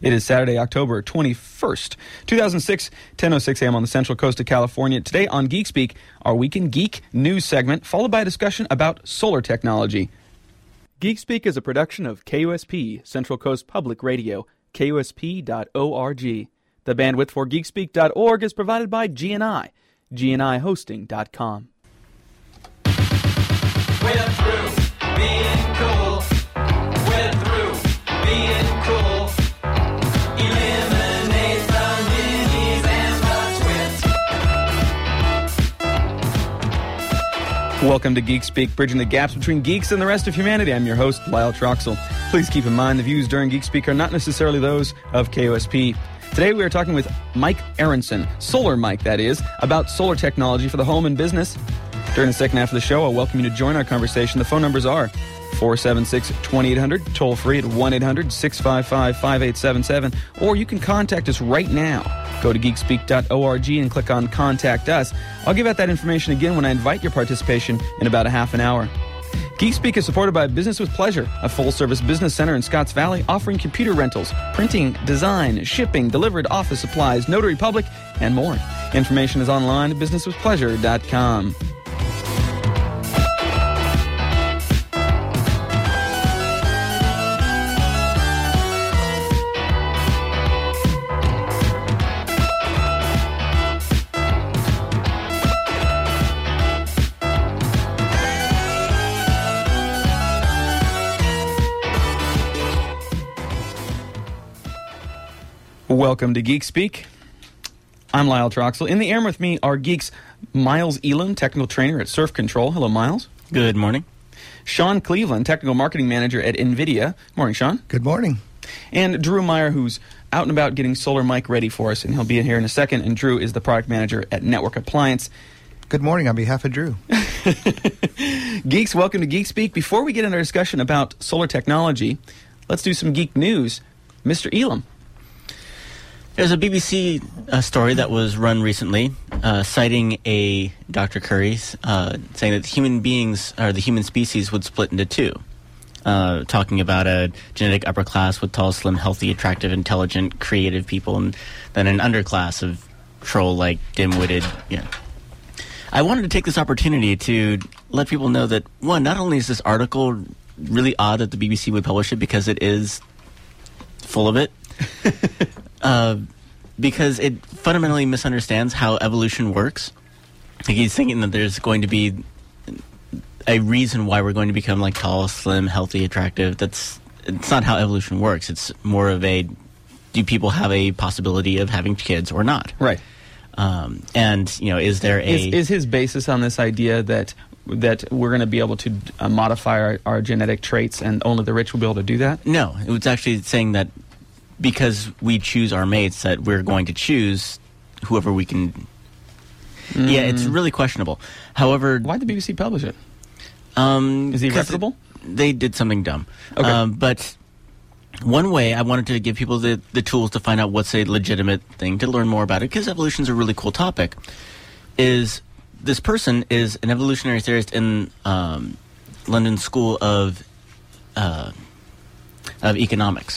It is Saturday, October 21st, 2006, 10:06 a.m. on the Central Coast of California. Today on Geek Speak, our Weekend Geek news segment, followed by a discussion about solar technology. Geek Speak is a production of KUSP, Central Coast Public Radio, KUSP.org. The bandwidth for geekspeak.org is provided by GNI, GNIHosting.com. We're through being cool. We're through being cool. Eliminate the minis and the twits. Welcome to Geek Speak, bridging the gaps between geeks and the rest of humanity. I'm your host, Lyle Troxel. Please keep in mind the views during Geek Speak are not necessarily those of KUSP. Today we are talking with Mike Aronson, Solar Mike that is, about solar technology for the home and business. During the second half of the show, I'll welcome you to join our conversation. The phone numbers are 476-2800, toll free at 1-800-655-5877, or you can contact us right now. Go to geekspeak.org and click on Contact Us. I'll give out that information again when I invite your participation in about a half an hour. Geek Speak is supported by Business with Pleasure, a full-service business center in Scotts Valley offering computer rentals, printing, design, shipping, delivered office supplies, notary public, and more. Information is online at businesswithpleasure.com. Welcome to Geek Speak. I'm Lyle Troxel. In the air with me are geeks Miles Elam, technical trainer at Surf Control. Hello, Miles. Good morning. Sean Cleveland, technical marketing manager at NVIDIA. Morning, Sean. Good morning. And Drew Meyer, who's out and about getting Solar Mike ready for us, and he'll be in here in a second. And Drew is the product manager at Network Appliance. Good morning on behalf of Drew. Geeks, welcome to Geek Speak. Before we get into our discussion about solar technology, let's do some geek news. Mr. Elam. There's a BBC story that was run recently citing a Dr. Curry saying that human beings, or the human species, would split into two. Talking about a genetic upper class with tall, slim, healthy, attractive, intelligent, creative people, and then an underclass of troll-like, dim-witted, I wanted to take this opportunity to let people know that, one, not only is this article really odd that the BBC would publish it because it is full of it, because it fundamentally misunderstands how evolution works. Like he's thinking that there's going to be a reason why we're going to become like tall, slim, healthy, attractive. It's not how evolution works. It's more of a, do people have a possibility of having kids or not? Right. And, is there Is his basis on this idea that we're going to be able to modify our genetic traits and only the rich will be able to do that? No. It was actually saying that because we choose our mates, that we're going to choose whoever we can. Yeah, it's really questionable. However, why'd the BBC publish it? Is he reputable? They did something dumb. Okay. But one way I wanted to give people the tools to find out what's a legitimate thing, to learn more about it, because evolution's a really cool topic, is this person is an evolutionary theorist in London School of Economics.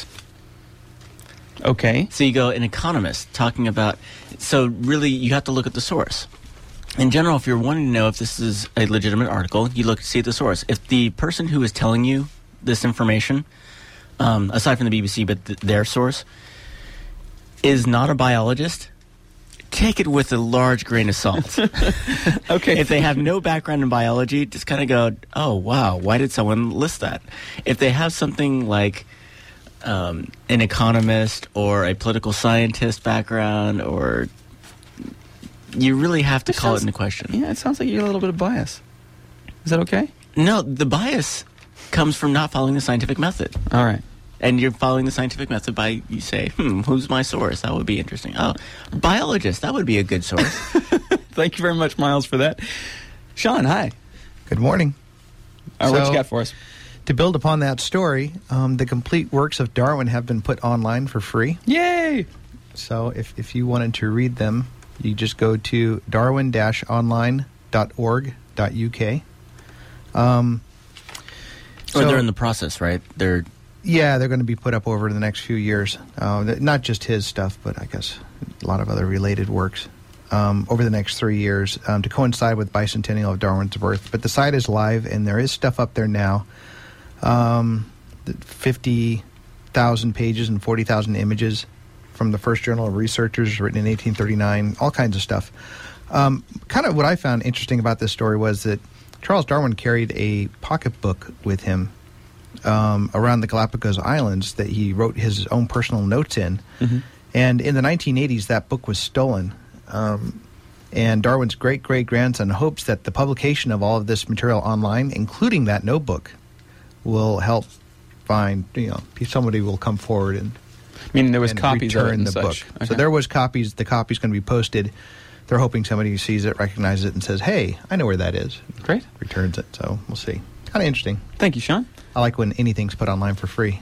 Okay. So you go an economist talking about, so really you have to look at the source. In general, if you're wanting to know if this is a legitimate article, you look to see at the source. If the person who is telling you this information, aside from the BBC, but their source, is not a biologist, take it with a large grain of salt. Okay. If they have no background in biology, just kind of go, oh, wow, why did someone list that? If they have something like an economist or a political scientist background, or you really have to call it into question. Yeah, it sounds like you got a little bit of bias. Is that okay? No, the bias comes from not following the scientific method. All right. And you're following the scientific method by, you say, who's my source? That would be interesting. Oh, biologist, that would be a good source. Thank you very much, Miles, for that. Sean, hi. Good morning. What you got for us? To build upon that story, the complete works of Darwin have been put online for free. Yay! So if you wanted to read them, you just go to darwin-online.org.uk. They're in the process, right? They're Yeah, they're going to be put up over the next few years. Not just his stuff, but I guess a lot of other related works over the next 3 years to coincide with bicentennial of Darwin's birth. But the site is live, and there is stuff up there now. 50,000 pages and 40,000 images from the first journal of researchers written in 1839, all kinds of stuff. Kind of what I found interesting about this story was that Charles Darwin carried a pocketbook with him around the Galapagos Islands that he wrote his own personal notes in. Mm-hmm. And in the 1980s, that book was stolen. And Darwin's great-great-grandson hopes that the publication of all of this material online, including that notebook, will help find, somebody will come forward and Meaning there was and copies of it return and the such. book. Okay. So there was copies. The copy's going to be posted. They're hoping somebody sees it, recognizes it, and says, "Hey, I know where that is." Great. Returns it. So we'll see. Kind of interesting. Thank you, Sean. I like when anything's put online for free.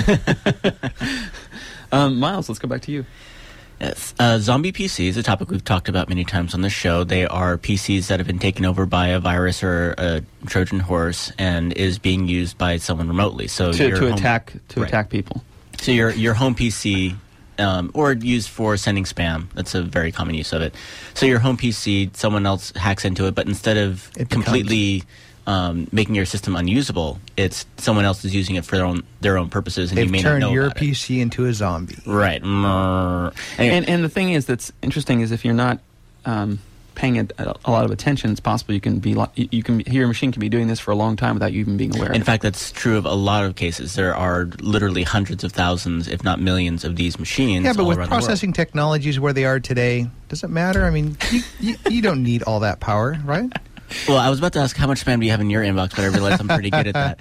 Miles, let's go back to you. Yes. Zombie PCs, a topic we've talked about many times on the show. They are PCs that have been taken over by a virus or a Trojan horse and is being used by someone remotely. So your To home- attack Right. attack people. So your home PC, or used for sending spam. That's a very common use of it. So your home PC, someone else hacks into it, but instead of It becomes- completely making your system unusable, it's someone else is using it for their own purposes, and They've you may not turned know your about it. PC into a zombie. Right. Anyway, And the thing is that's interesting is if you're not paying a lot of attention, it's possible your machine can be doing this for a long time without you even being aware. in of fact, that's true of a lot of cases. There are literally hundreds of thousands, if not millions, of these machines. Yeah, but all with around the world. processing technologies where they are today, does it matter? I mean, you don't need all that power, right? Well, I was about to ask how much spam do you have in your inbox, but I realized I'm pretty good at that.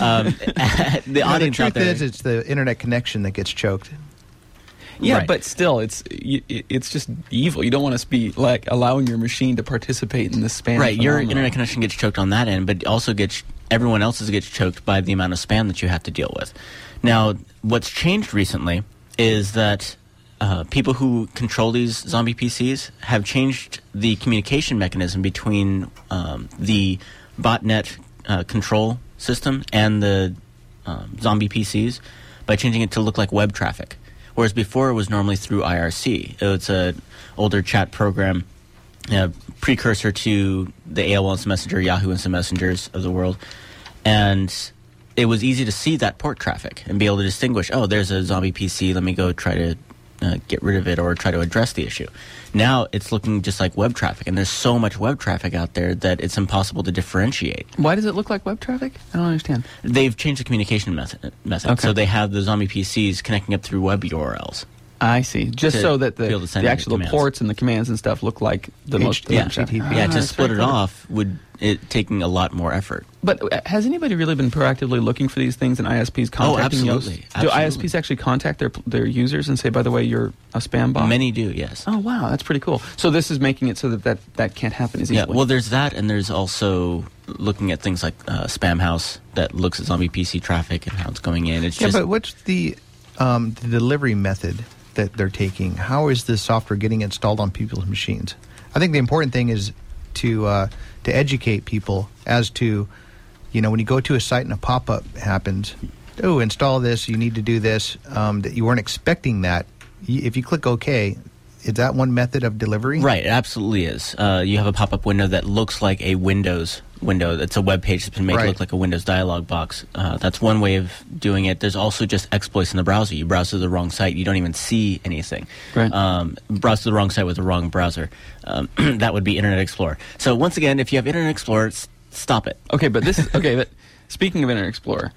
The The audience out truth there. is, it's the internet connection that gets choked. Yeah, Right. but still, it's just evil. You don't want to be like allowing your machine to participate in this spam. Right, your phenomenon. internet connection gets choked on that end, but also everyone else's gets choked by the amount of spam that you have to deal with. Now, what's changed recently is that people who control these zombie PCs have changed the communication mechanism between the botnet control system and the zombie PCs by changing it to look like web traffic. Whereas before it was normally through IRC. It's an older chat program, precursor to the AOL Instant Messenger, Yahoo Instant Messengers of the world. And it was easy to see that port traffic and be able to distinguish, oh, there's a zombie PC, let me go try to get rid of it or try to address the issue. Now it's looking just like web traffic, and there's so much web traffic out there that it's impossible to differentiate. Why does it look like web traffic? I don't understand. They've changed the communication method. Okay. So they have the zombie PCs connecting up through web URLs. I see. Just To so that be able to send the you actual commands. ports and the commands and stuff look like the most. Yeah, web traffic. yeah. To that's split very it clever. off would taking a lot more effort. But has anybody really been proactively looking for these things and ISPs contacting absolutely. those? Do Absolutely. ISPs actually contact their users and say, by the way, you're a spam bot? Many do, yes. Oh, wow. That's pretty cool. So this is making it so that can't happen as Yeah, easily. well, there's that, and there's also looking at things like Spam House that looks at zombie PC traffic and how it's going in. It's Yeah, just but what's the delivery method that they're taking? How is this software getting installed on people's machines? I think the important thing is to educate people as to, when you go to a site and a pop-up happens, oh, install this, you need to do this, that you weren't expecting that. If you click OK, is that one method of delivery? right. It absolutely is. You have a pop-up window that looks like a Windows window. It's a web page that's been made to Right. look like a Windows dialog box. That's one way of doing it. There's also just exploits in the browser. You browse to the wrong site, you don't even see anything. Right. Browse to the wrong site with the wrong browser. That would be Internet Explorer. So once again, if you have Internet Explorer, stop it. Okay, but this is okay. But speaking of Internet Explorer,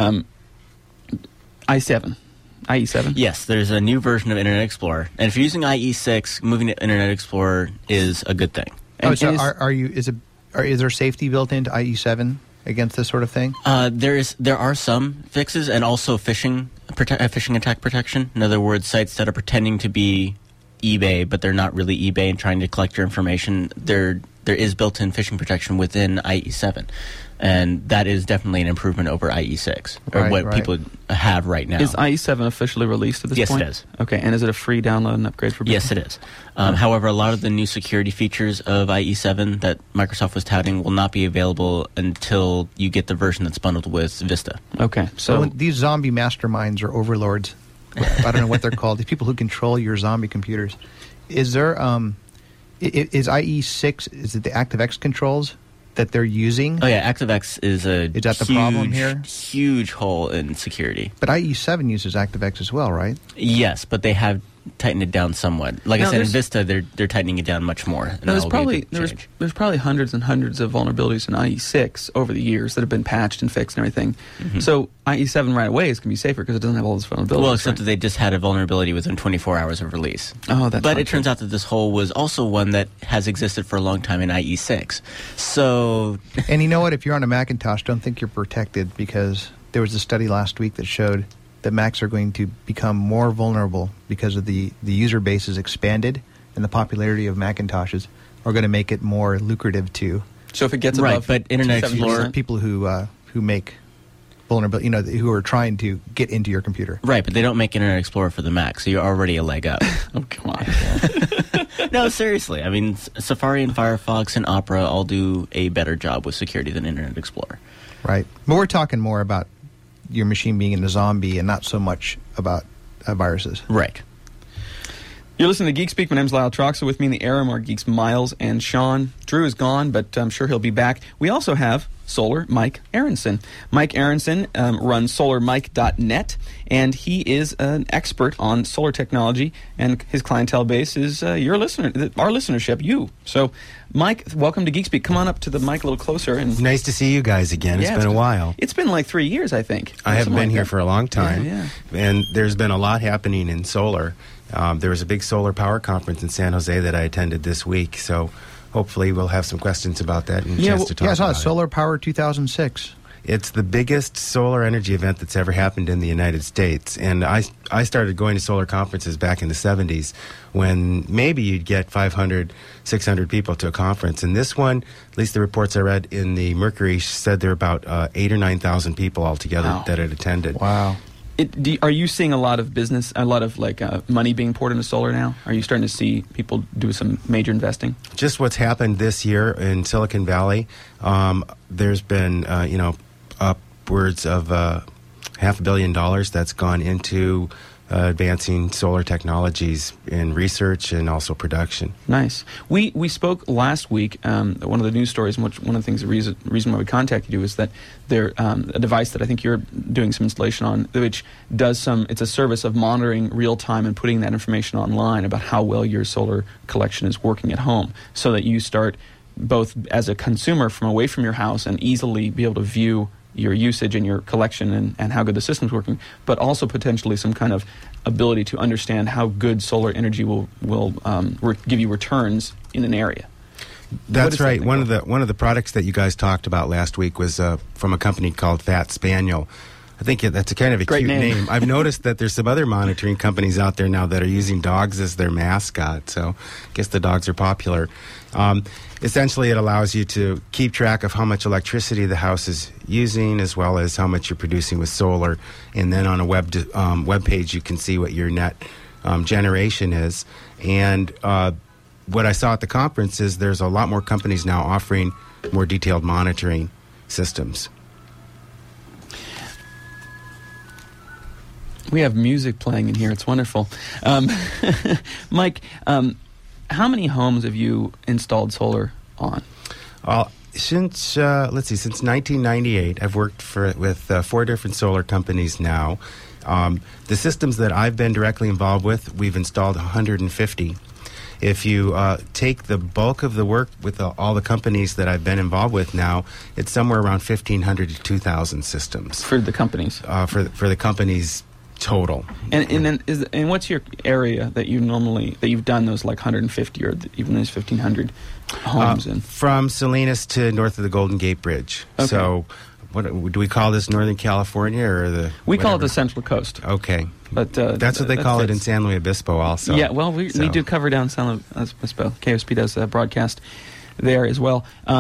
IE7. Yes, there's a new version of Internet Explorer, and if you're using IE6, moving to Internet Explorer is a good thing. And, So and is there safety built into IE7 against this sort of thing? There are some fixes, and also phishing attack protection. In other words, sites that are pretending to be eBay, but they're not really eBay and trying to collect your information. They're there is built-in phishing protection within IE7. And that is definitely an improvement over IE6, or Right, what right. people have right now. Is IE7 officially released at this Yes, point? it is. Okay, and is it a free download and upgrade for people? Yes, it is. However, a lot of the new security features of IE7 that Microsoft was touting will not be available until you get the version that's bundled with Vista. Okay, So so these zombie masterminds or overlords, I don't know what they're called. These people who control your zombie computers. Is there is IE6? Is it the ActiveX controls that they're using? Oh yeah, ActiveX is a Is that the problem here? huge hole in security. But IE7 uses ActiveX as well, right? Yes, but they have tightened it down somewhat. Like Now, I said, in there's- Vista, they're tightening it down much more. And Now, that'll be a big change. there's probably hundreds and hundreds of vulnerabilities in IE6 over the years that have been patched and fixed and everything. So IE7 right away is going to be safer because it doesn't have all those vulnerabilities. Well, except right? that they just had a vulnerability within 24 hours of release. Oh, that's But not it turns good. out that this hole was also one that has existed for a long time in IE6. So, And you know what? If you're on a Macintosh, don't think you're protected, because there was a study last week that showed that Macs are going to become more vulnerable because of the user base is expanded, and the popularity of Macintoshes are going to make it more lucrative to So if it gets Right, above but Internet 70%, Explorer- people who make vulnerability, who are trying to get into your computer. right, but they don't make Internet Explorer for the Mac, so you're already a leg up. Oh, come on. No, seriously. I mean, Safari and Firefox and Opera all do a better job with security than Internet Explorer. Right. But we're talking more about your machine being in a zombie and not so much about viruses. Right. You're listening to Geek Speak. My name's Lyle Troxel. With me in the air are Geeks Miles and Sean. Drew is gone, but I'm sure he'll be back. We also have Solar Mike Aronson. Mike Aronson runs solarmike.net, and he is an expert on solar technology, and his clientele base is your listener, our listenership, you. So, Mike, welcome to Geek Speak. Come on up to the mic a little closer. And Nice to see you guys again. Yeah, It's been a while. It's been like 3 years, I think. I haven't Something been like here that. for a long time, Yeah, and there's been a lot happening in solar. There was a big solar power conference in San Jose that I attended this week, so hopefully we'll have some questions about that and a chance to talk Yeah, I saw about it. it. Solar Power 2006. It's the biggest solar energy event that's ever happened in the United States. And I started going to solar conferences back in the 70s when maybe you'd get 500, 600 people to a conference. And this one, at least the reports I read in the Mercury, said there were about 8,000 or 9,000 people altogether Wow. that had attended. Wow. Are you seeing a lot of business, a lot of money being poured into solar now? Are you starting to see people do some major investing? Just what's happened this year in Silicon Valley, there's been, upwards of $500 million that's gone into advancing solar technologies in research and also production. Nice. We spoke last week. One of the news stories, and one of the things, the reason why we contacted you is that there a device that I think you're doing some installation on, which does it's a service of monitoring real time and putting that information online about how well your solar collection is working at home, so that you start both as a consumer from away from your house and easily be able to view your usage and your collection and how good the system's working, but also potentially some kind of ability to understand how good solar energy will give you returns in an area. What That's is that right. thing One called? of the products that you guys talked about last week was from a company called Fat Spaniel. I think that's a kind of a Great cute name. I've noticed that there's some other monitoring companies out there now that are using dogs as their mascot. So I guess the dogs are popular. Essentially, it allows you to keep track of how much electricity the house is using, as well as how much you're producing with solar. And then on a web page, you can see what your net generation is. And what I saw at the conference is there's a lot more companies now offering more detailed monitoring systems. We have music playing in here. It's wonderful. Mike, how many homes have you installed solar on? Since 1998, I've worked with 4 different solar companies now. The systems that I've been directly involved with, we've installed 150. If you take the bulk of the work with all the companies that I've been involved with now, it's somewhere around 1,500 to 2,000 systems For the companies. for the companies total. And what's your area that you've done those like 150 or even those 1,500 homes in? From Salinas to north of the Golden Gate Bridge. Okay. So, what do we call this? Northern California or the? We call it whatever? the Central Coast. Okay, But that's what they that call it in fits. San Luis Obispo, also. Yeah, well, we So- do cover down San Luis Obispo. KOSP does broadcast there as well.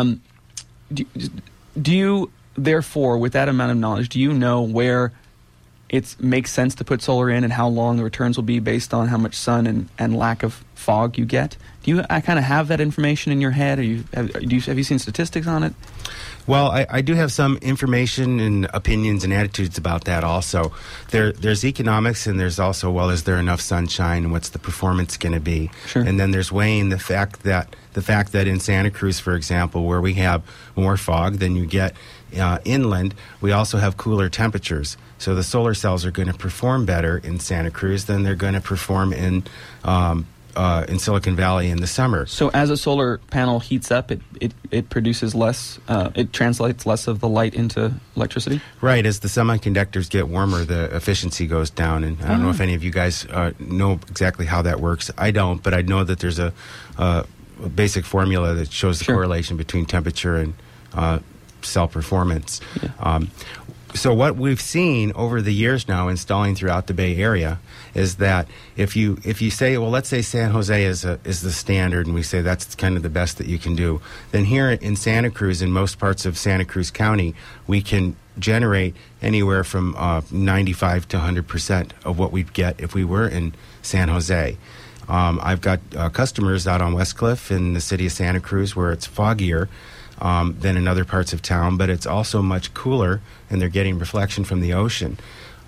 Do you, therefore, with that amount of knowledge, do you know where it makes sense to put solar in and how long the returns will be based on how much sun and lack of fog you get? Do you kind of have that information in your head? Have you seen statistics on it? Well, I do have some information and opinions and attitudes about that also. There's economics, and there's also, well, is there enough sunshine, and what's the performance going to be? Sure. And then there's weighing the fact that in Santa Cruz, for example, where we have more fog than you get inland, we also have cooler temperatures. So the solar cells are going to perform better in Santa Cruz than they're going to perform in Silicon Valley in the summer. So as a solar panel heats up, it produces less, it translates less of the light into electricity? Right. As the semiconductors get warmer, the efficiency goes down. And I don't know if any of you guys know exactly how that works. I don't, but I know that there's a basic formula that shows the correlation between temperature and cell performance. Yeah. So what we've seen over the years now installing throughout the Bay Area is that if you say, well, let's say San Jose is the standard, and we say that's kind of the best that you can do, then here in Santa Cruz, in most parts of Santa Cruz County, we can generate anywhere from 95 to 100% of what we'd get if we were in San Jose. I've got customers out on West Cliff in the city of Santa Cruz where it's foggier than in other parts of town, but it's also much cooler, and they're getting reflection from the ocean.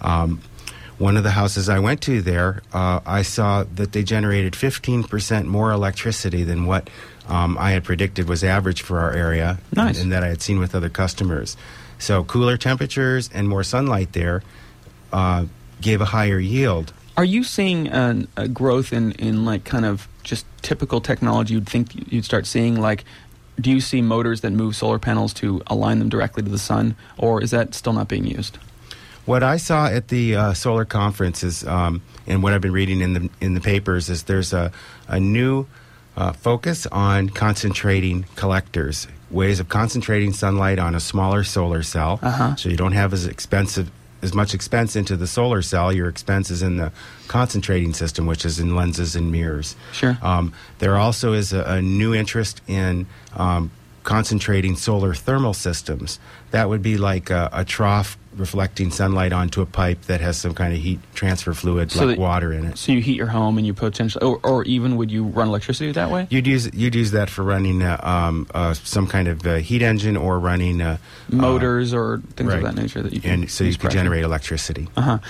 One of the houses I went to there, I saw that they generated 15% more electricity than what I had predicted was average for our area. Nice. And that I had seen with other customers. So cooler temperatures and more sunlight there gave a higher yield. Are you seeing a growth in like kind of just typical technology you'd think you'd start seeing? Like, do you see motors that move solar panels to align them directly to the sun, or is that still not being used? What I saw at the solar conference is, and what I've been reading in the papers, is there's a new focus on concentrating collectors, ways of concentrating sunlight on a smaller solar cell, so you don't have as much expense into the solar cell. Your expense is in the concentrating system, which is in lenses and mirrors. Sure. There also is a new interest in concentrating solar thermal systems. That would be like a trough reflecting sunlight onto a pipe that has some kind of heat transfer fluid, So like that- water in it. So you heat your home and you potentially, or even would you run electricity that way? You'd use that for running some kind of heat engine or running Motors or things right. of that nature that you can and so you use could pressure. generate electricity.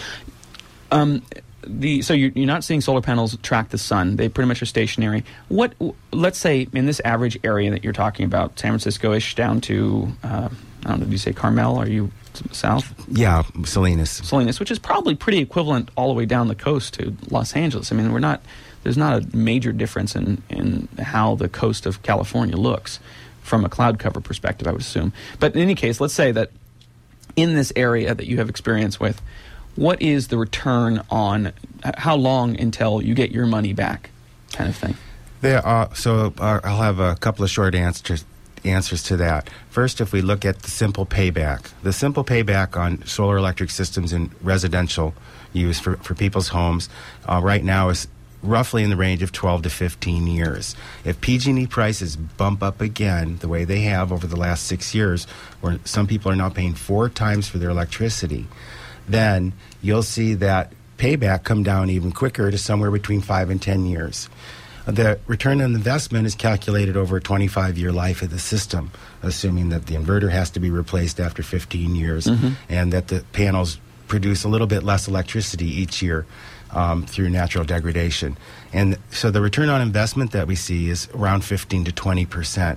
So you're not seeing solar panels track the sun; they pretty much are stationary. Let's say in this average area that you're talking about, San Francisco-ish down to I don't know. Do you say Carmel? Are you south? Yeah, Salinas. Salinas, which is probably pretty equivalent all the way down the coast to Los Angeles. I mean, there's not a major difference in how the coast of California looks from a cloud cover perspective, I would assume. But in any case, let's say that in this area that you have experience with, what is the return on how long until you get your money back kind of thing? I'll have a couple of short answers to that. First, if we look at the simple payback on solar electric systems in residential use for people's homes right now is roughly in the range of 12 to 15 years. If PG&E prices bump up again the way they have over the last 6 years, where some people are now paying 4 times for their electricity, then you'll see that payback come down even quicker to somewhere between 5 and 10 years. The return on investment is calculated over a 25-year life of the system, assuming that the inverter has to be replaced after 15 years and that the panels produce a little bit less electricity each year through natural degradation. And so the return on investment that we see is around 15 to 20%.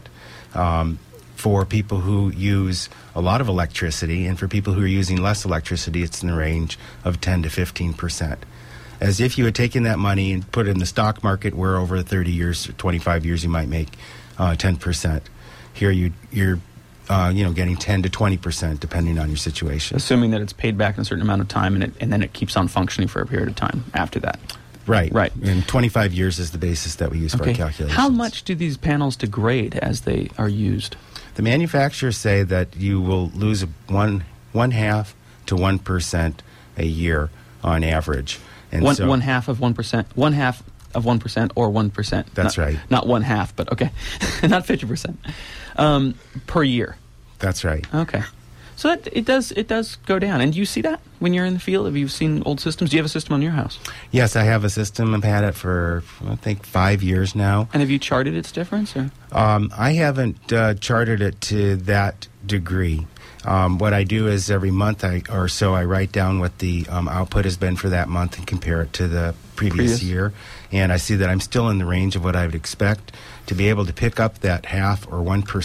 For people who use a lot of electricity, and for people who are using less electricity, it's in the range of 10 to 15%. As if you had taken that money and put it in the stock market, where over 30 years, 25 years, you might make 10%. Here you're getting 10 to 20%, depending on your situation. Assuming that it's paid back in a certain amount of time, and then it keeps on functioning for a period of time after that. Right. Right. And 25 years is the basis that we use for our calculations. How much do these panels degrade as they are used? The manufacturers say that you will lose one half to 1% a year on average. And One half of 1%. One half of 1% or 1%. That's right. Not 1/2, but okay, not 50% per year. That's right. Okay, so that it does go down. And do you see that when you're in the field? Have you seen old systems? Do you have a system on your house? Yes, I have a system. I've had it for, I think, 5 years now. And have you charted its difference? Or? I haven't charted it to that degree. What I do is every month I write down what the output has been for that month and compare it to the previous year. And I see that I'm still in the range of what I would expect. To be able to pick up that 0.5 or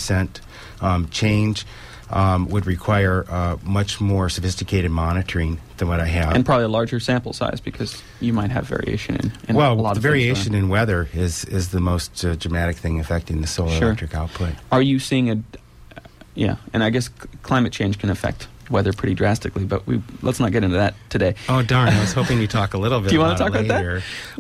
1% change would require much more sophisticated monitoring than what I have. And probably a larger sample size, because you might have variation in a lot the of variation in weather is the most dramatic thing affecting the solar electric output. Are you seeing yeah, and I guess climate change can affect weather pretty drastically, but let's not get into that today. Oh, darn. I was hoping you'd talk a little bit Do you want about to talk it about later. that?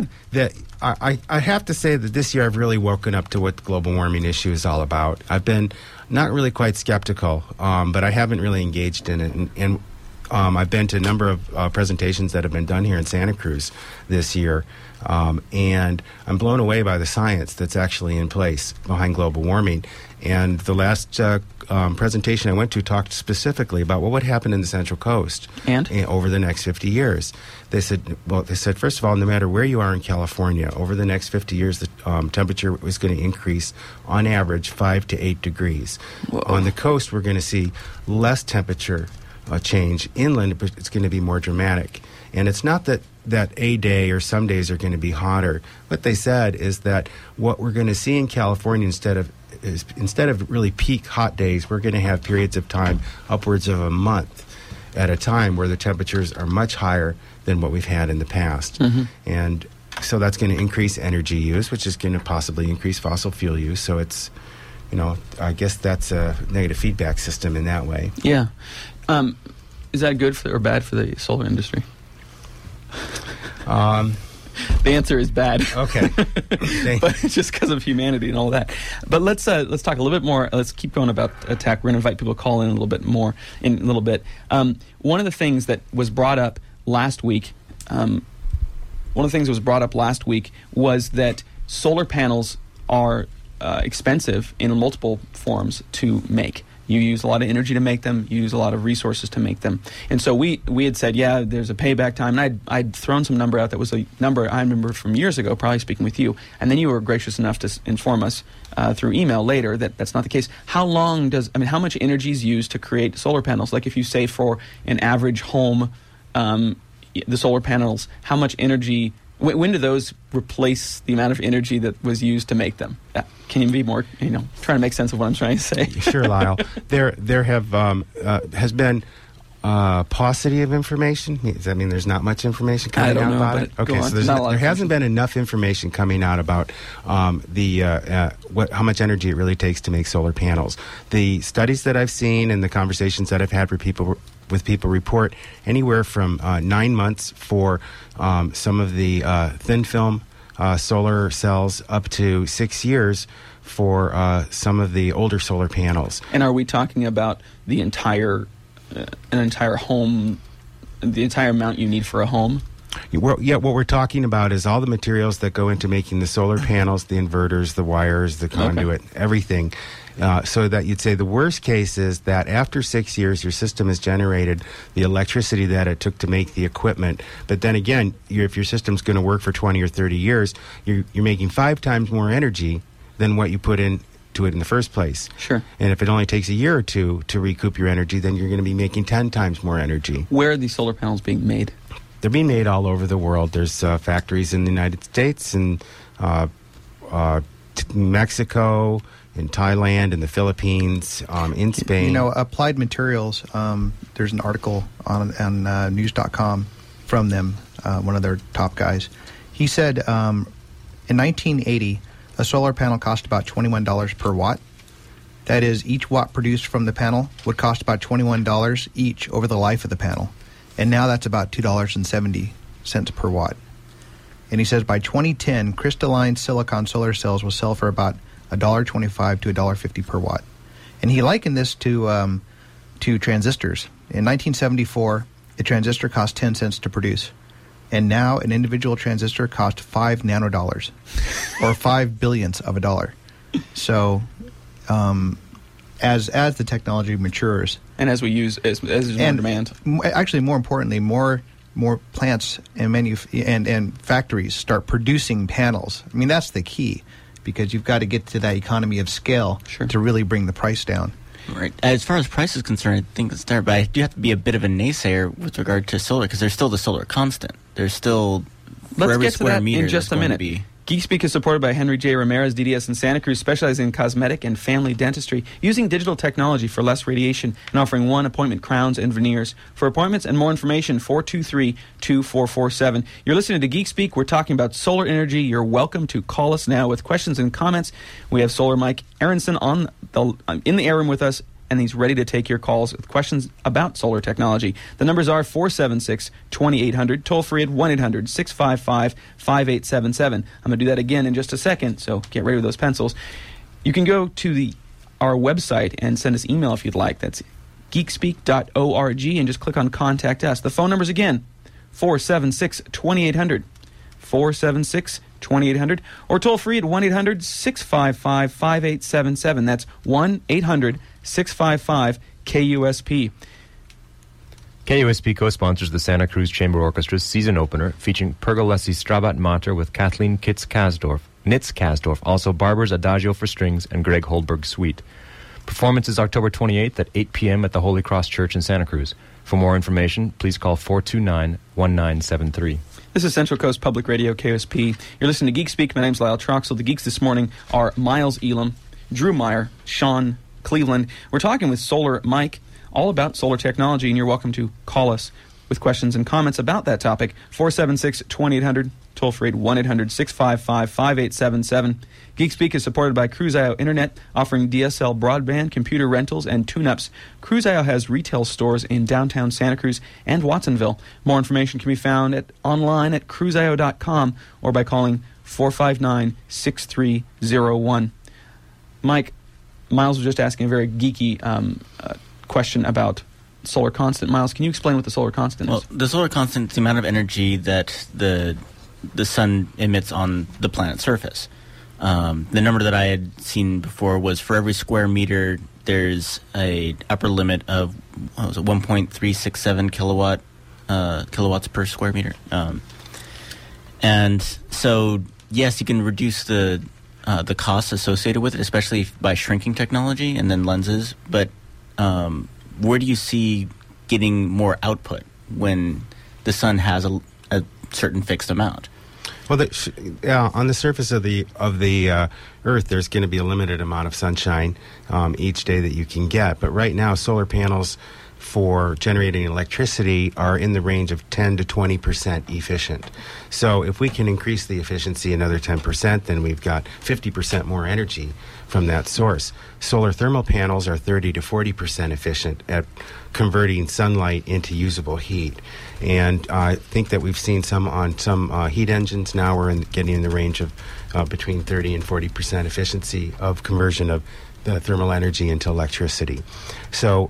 Well, I have to say that this year I've really woken up to what the global warming issue is all about. I've been not really quite skeptical, but I haven't really engaged in it. And I've been to a number of presentations that have been done here in Santa Cruz this year, and I'm blown away by the science that's actually in place behind global warming. And the last presentation I went to talked specifically about what would happen in the Central Coast and over the next 50 years. They said, first of all, no matter where you are in California, over the next 50 years, the temperature is going to increase on average 5 to 8 degrees. Whoa. On the coast, we're going to see less temperature change. Inland, but it's going to be more dramatic. And it's not that a day or some days are going to be hotter. What they said is that what we're going to see in California instead of really peak hot days, we're going to have periods of time upwards of a month at a time where the temperatures are much higher than what we've had in the past. Mm-hmm. And so that's going to increase energy use, which is going to possibly increase fossil fuel use. So it's, I guess that's a negative feedback system in that way. Yeah. Is that good or bad for the solar industry? The answer is bad. Okay. But it's just because of humanity and all that. But let's talk a little bit more. Let's keep going about attack. We're going to invite people to call in a little bit more in a little bit. One of the things that was brought up last week, was that solar panels are expensive in multiple forms to make. You use a lot of energy to make them. You use a lot of resources to make them. And so we had said, yeah, there's a payback time. And I'd thrown some number out that was a number I remember from years ago, probably speaking with you. And then you were gracious enough to inform us through email later that that's not the case. How much energy is used to create solar panels? Like if you say for an average home, the solar panels, how much energy... When do those replace the amount of energy that was used to make them? Can you be more, trying to make sense of what I'm trying to say? Sure, Lyle. There has been paucity of information. Does that mean there's not much information coming out about it? Okay, so there hasn't been enough information coming out about how much energy it really takes to make solar panels. The studies that I've seen and the conversations that I've had with people report anywhere from 9 months for some of the thin film solar cells up to 6 years for some of the older solar panels. And are we talking about the entire home, the entire amount you need for a home? What we're talking about is all the materials that go into making the solar panels, the inverters, the wires, the conduit, everything. So that you'd say the worst case is that after 6 years, your system has generated the electricity that it took to make the equipment. But then again, if your system's going to work for 20 or 30 years, you're making 5 times more energy than what you put into it in the first place. Sure. And if it only takes a year or two to recoup your energy, then you're going to be making 10 times more energy. Where are these solar panels being made? They're being made all over the world. There's factories in the United States and Mexico, in Thailand, in the Philippines, in Spain. Applied Materials, there's an article on news.com from them, one of their top guys. He said in 1980, a solar panel cost about $21 per watt. That is, each watt produced from the panel would cost about $21 each over the life of the panel. And now that's about $2.70 per watt. And he says by 2010, crystalline silicon solar cells will sell for about $1.25 to $1.50 per watt. And he likened this to transistors. In 1974, a transistor cost 10 cents to produce. And now an individual transistor costs $5 nanodollars, or 5 billionths of a dollar. So, as the technology matures, And as we use, as there's more demand. Actually, more importantly, more plants and factories start producing panels. I mean, that's the key, because you've got to get to that economy of scale to really bring the price down. Right. As far as price is concerned, I think it's there, but I do have to be a bit of a naysayer with regard to solar, because there's still the solar constant. There's still, for Let's every get to square that meter, in just a there's going minute. to be. GeekSpeak is supported by Henry J. Ramirez, DDS in Santa Cruz, specializing in cosmetic and family dentistry, using digital technology for less radiation and offering one-appointment crowns and veneers. For appointments and more information, 423-2447. You're listening to GeekSpeak. We're talking about solar energy. You're welcome to call us now with questions and comments. We have Solar Mike Aronson in the air room with us, and he's ready to take your calls with questions about solar technology. The numbers are 476-2800, toll free at 1-800-655-5877. I'm going to do that again in just a second, so get ready with those pencils. You can go to our website and send us email if you'd like. That's geekspeak.org, and just click on Contact Us. The phone numbers again, 476-2800, 476-2800, or toll free at 1-800-655-5877. That's 1-800-655-KUSP. KUSP co-sponsors the Santa Cruz Chamber Orchestra's season opener, featuring Pergolesi Strabat Mater with Kathleen Nitz-Kasdorf, also Barber's Adagio for Strings, and Greg Holdberg Suite. Performance is October 28th at 8 p.m. at the Holy Cross Church in Santa Cruz. For more information, please call 429-1973. This is Central Coast Public Radio, KUSP. You're listening to Geek Speak. My name's Lyle Troxel. The geeks this morning are Miles Elam, Drew Meyer, Sean Cleveland. We're talking with Solar Mike all about solar technology, and you're welcome to call us with questions and comments about that topic. 476-2800, toll free at 1-800-655-5877. GeekSpeak is supported by Cruise.io Internet, offering DSL broadband, computer rentals, and tune-ups. Cruise.io has retail stores in downtown Santa Cruz and Watsonville. More information can be found online at cruiseio.com or by calling 459-6301. Mike, Miles was just asking a very geeky question about solar constant. Miles, can you explain what the solar constant is? Well, the solar constant is the amount of energy that the sun emits on the planet's surface. The number that I had seen before was for every square meter, there's a upper limit of 1.367 kilowatts per square meter. And so, yes, you can reduce the costs associated with it, especially by shrinking technology and then lenses. But where do you see getting more output when the sun has a certain fixed amount? Well, on the surface of the Earth, there's going to be a limited amount of sunshine each day that you can get. But right now, solar panels for generating electricity are in the range of 10 to 20% efficient. So if we can increase the efficiency another 10%, then we've got 50% more energy from that source. Solar thermal panels are 30 to 40% efficient at converting sunlight into usable heat. And I think that we've seen some on some heat engines now. We're getting in the range of between 30 and 40% efficiency of conversion of the thermal energy into electricity. So,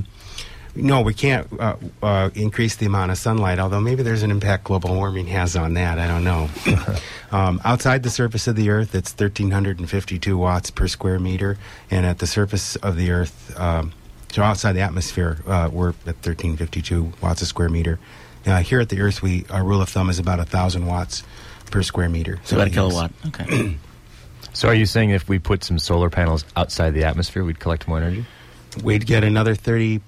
no, we can't increase the amount of sunlight, although maybe there's an impact global warming has on that. I don't know. Outside the surface of the Earth, it's 1,352 watts per square meter. And at the surface of the Earth, so outside the atmosphere, we're at 1,352 watts a square meter. Here at the Earth, our rule of thumb is about 1,000 watts per square meter. So about a kilowatt. Okay. So are you saying if we put some solar panels outside the atmosphere, we'd collect more energy? We'd get another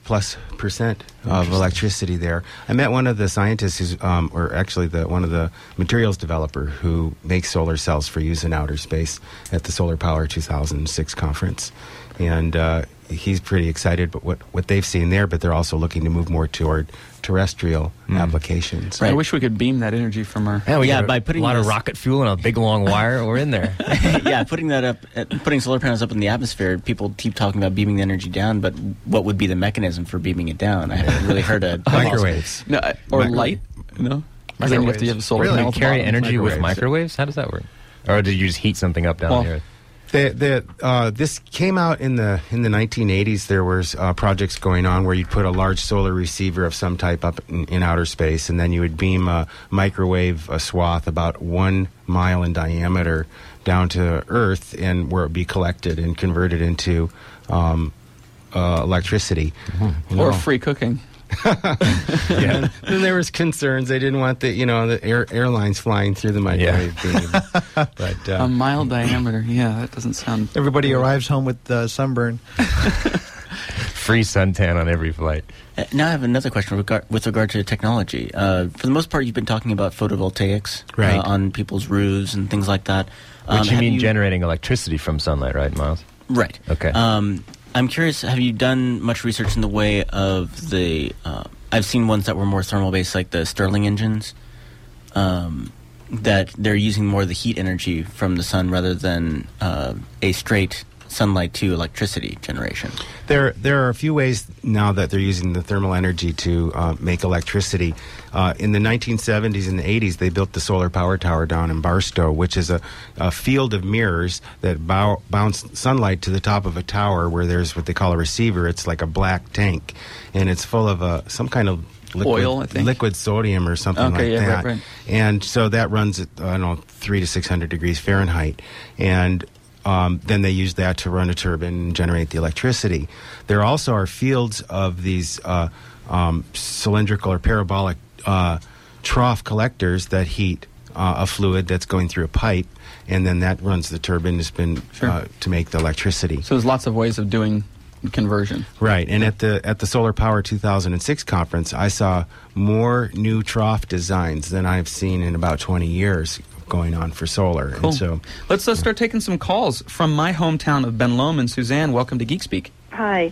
30+% of electricity there. I met one of the scientists who's, or actually one of the materials developer who makes solar cells for use in outer space at the Solar Power 2006 conference. And he's pretty excited about what they've seen there, but they're also looking to move more toward terrestrial applications. I wish we could beam that energy from our... By putting a lot of rocket fuel and a big long wire, we're in there. Yeah, putting solar panels up in the atmosphere, people keep talking about beaming the energy down, but what would be the mechanism for beaming it down? I haven't really heard a... Microwaves. No, or light? No? Then you have to have solar Really? panels Carry bottom. energy with Microwaves. microwaves? How does that work? Or did you just heat something up down the Earth? This came out in the 1980s. There was projects going on where you'd put a large solar receiver of some type up in outer space, and then you would beam a microwave a swath about 1 mile in diameter down to Earth, and where it would be collected and converted into electricity. You Or know. free cooking. And then there was concerns. They didn't want the airlines flying through the microwave beam. But A mile diameter. Yeah, that doesn't sound... Everybody arrives home with sunburn. Free suntan on every flight. Now I have another question with regard to technology. For the most part, you've been talking about photovoltaics Right. on people's roofs and things like that. Which you have mean generating electricity from sunlight, right, Miles? Right. Okay. I'm curious, have you done much research in the way of the... I've seen ones that were more thermal-based, like the Stirling engines, that they're using more of the heat energy from the sun rather than a straight sunlight to electricity generation. There are a few ways now that they're using the thermal energy to make electricity. In the 1970s and the 80s, they built the solar power tower down in Barstow, which is a field of mirrors that bounce sunlight to the top of a tower where there's what they call a receiver. It's like a black tank, and it's full of some kind of Oil, I think. liquid sodium or something Okay, like yeah, that. right. And so that runs at, 300 to 600 degrees Fahrenheit. And then they use that to run a turbine and generate the electricity. There also are fields of these cylindrical or parabolic trough collectors that heat a fluid that's going through a pipe, and then that runs the turbine to make the electricity. So there's lots of ways of doing conversion. Right, and at the Solar Power 2006 conference, I saw more new trough designs than I've seen in about 20 years going on for solar. Cool. And so, Let's start taking some calls from my hometown of Ben Lomond. Suzanne, welcome to Geek Speak. Hi.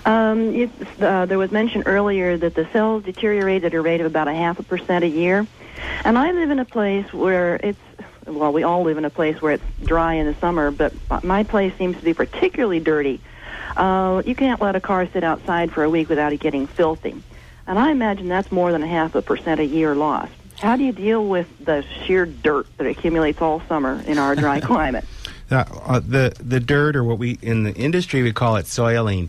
There was mention earlier that the cells deteriorate at a rate of about 0.5% a year. And I live in a place where we all live in a place where it's dry in the summer, but my place seems to be particularly dirty. You can't let a car sit outside for a week without it getting filthy. And I imagine that's more than 0.5% a year lost. How do you deal with the sheer dirt that accumulates all summer in our dry climate? the dirt, or what we in the industry we call it soiling.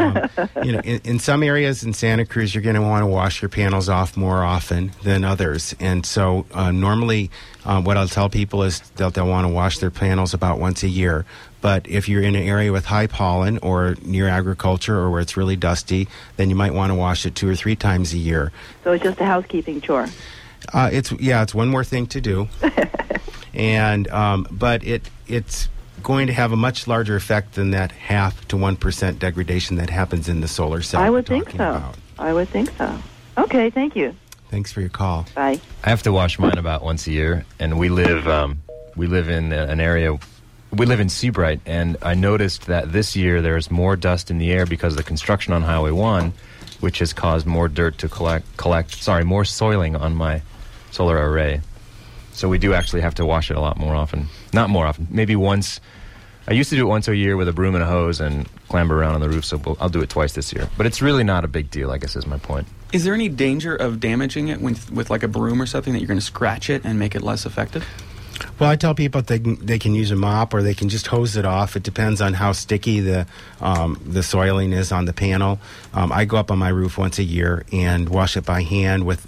In some areas in Santa Cruz, you're going to want to wash your panels off more often than others, and so normally, what I'll tell people is that they'll want to wash their panels about once a year. But if you're in an area with high pollen or near agriculture or where it's really dusty, then you might want to wash it 2 or 3 times a year. So it's just a housekeeping chore. It's one more thing to do, and but it's going to have a much larger effect than that 0.5% to 1% degradation that happens in the solar cell. I we're would think talking so. about. I would think so. Okay, thank you. Thanks for your call. Bye. I have to wash mine about once a year, and we live in an area. We live in Seabright, and I noticed that this year there's more dust in the air because of the construction on Highway 1, which has caused more dirt to more soiling on my solar array. So we do actually have to wash it a lot more often. Not more often, maybe once. I used to do it once a year with a broom and a hose and clamber around on the roof, so I'll do it twice this year. But it's really not a big deal, I guess is my point. Is there any danger of damaging it with like a broom or something, that you're going to scratch it and make it less effective? Well, I tell people they can use a mop or they can just hose it off. It depends on how sticky the soiling is on the panel. I go up on my roof once a year and wash it by hand with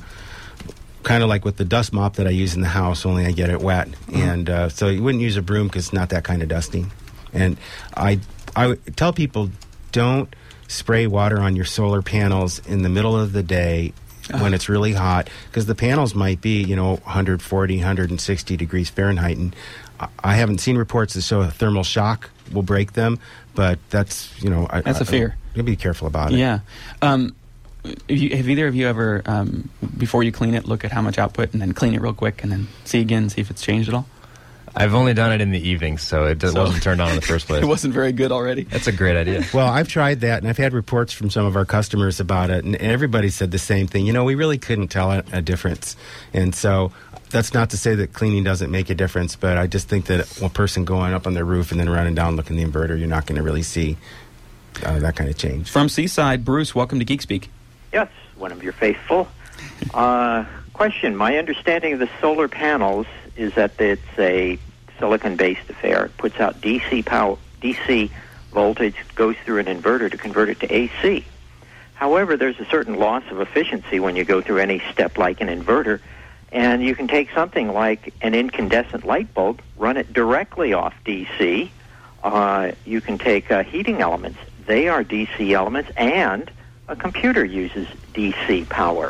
kind of like with the dust mop that I use in the house, only I get it wet. And so you wouldn't use a broom because it's not that kind of dusty. And I tell people, don't spray water on your solar panels in the middle of the day when it's really hot, because the panels might be 140, 160 degrees Fahrenheit, and I haven't seen reports that show a thermal shock will break them, but that's That's a fear. You'll be careful about it. Yeah. Have either of you ever, before you clean it, look at how much output and then clean it real quick and then see again, see if it's changed at all? I've only done it in the evening, so it wasn't turned on in the first place. It wasn't very good already. That's a great idea. Well, I've tried that, and I've had reports from some of our customers about it, and everybody said the same thing. We really couldn't tell a difference. And so that's not to say that cleaning doesn't make a difference, but I just think that a person going up on their roof and then running down looking at the inverter, you're not going to really see that kind of change. From Seaside, Bruce, welcome to Geek Speak. Yes, one of your faithful. Question. My understanding of the solar panels is that it's a silicon-based affair. It puts out DC power, DC voltage, goes through an inverter to convert it to AC. However, there's a certain loss of efficiency when you go through any step like an inverter, and you can take something like an incandescent light bulb, run it directly off DC. You can take heating elements. They are DC elements, and a computer uses DC power.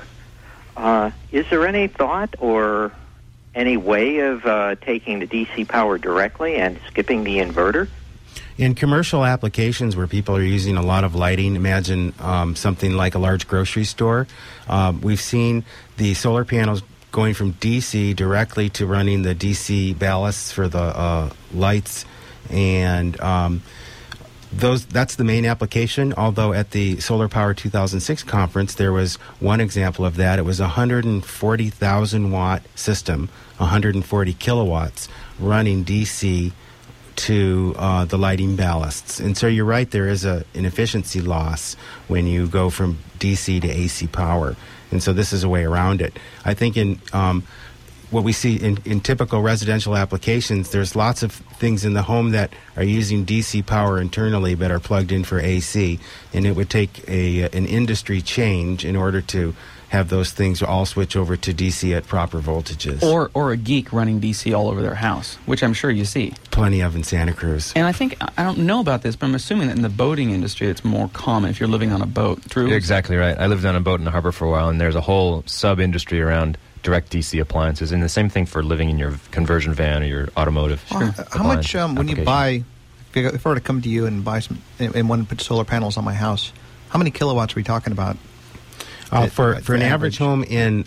Is there any thought or any way of taking the DC power directly and skipping the inverter? In commercial applications where people are using a lot of lighting, imagine something like a large grocery store. We've seen the solar panels going from DC directly to running the DC ballasts for the lights, and that's the main application. Although at the Solar Power 2006 conference, there was one example of that. It was a 140,000 watt system, 140 kilowatts, running DC to the lighting ballasts. And so you're right, there is an efficiency loss when you go from DC to AC power. And so this is a way around it. I think in what we see in typical residential applications, there's lots of things in the home that are using DC power internally but are plugged in for AC. And it would take an industry change in order to have those things all switch over to DC at proper voltages. Or a geek running DC all over their house, which I'm sure you see. Plenty of in Santa Cruz. And I think, I don't know about this, but I'm assuming that in the boating industry it's more common if you're living on a boat. True? You're exactly right. I lived on a boat in the harbor for a while, and there's a whole sub-industry around direct DC appliances, and the same thing for living in your conversion van or your automotive. How much, when you buy, if I were to come to you and buy some, and want to put solar panels on my house, how many kilowatts are we talking about? For an average home in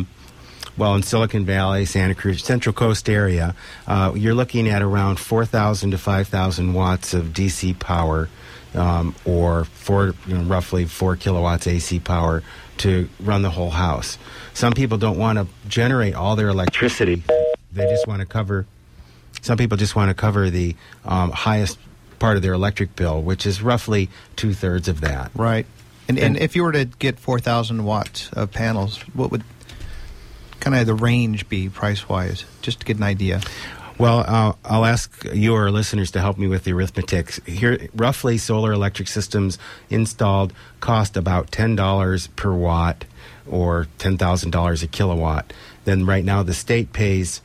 in Silicon Valley, Santa Cruz, Central Coast area, you're looking at around 4,000 to 5,000 watts of DC power, or roughly 4 kilowatts AC power to run the whole house. Some people don't want to generate all their electricity. They just want to cover. Some people just want to cover the highest part of their electric bill, which is roughly 2/3 of that. Right. And if you were to get 4,000 watts of panels, what would kind of the range be price-wise, just to get an idea? Well, I'll ask your listeners to help me with the arithmetic. Here, roughly, solar electric systems installed cost about $10 per watt, or $10,000 a kilowatt. Then right now the state pays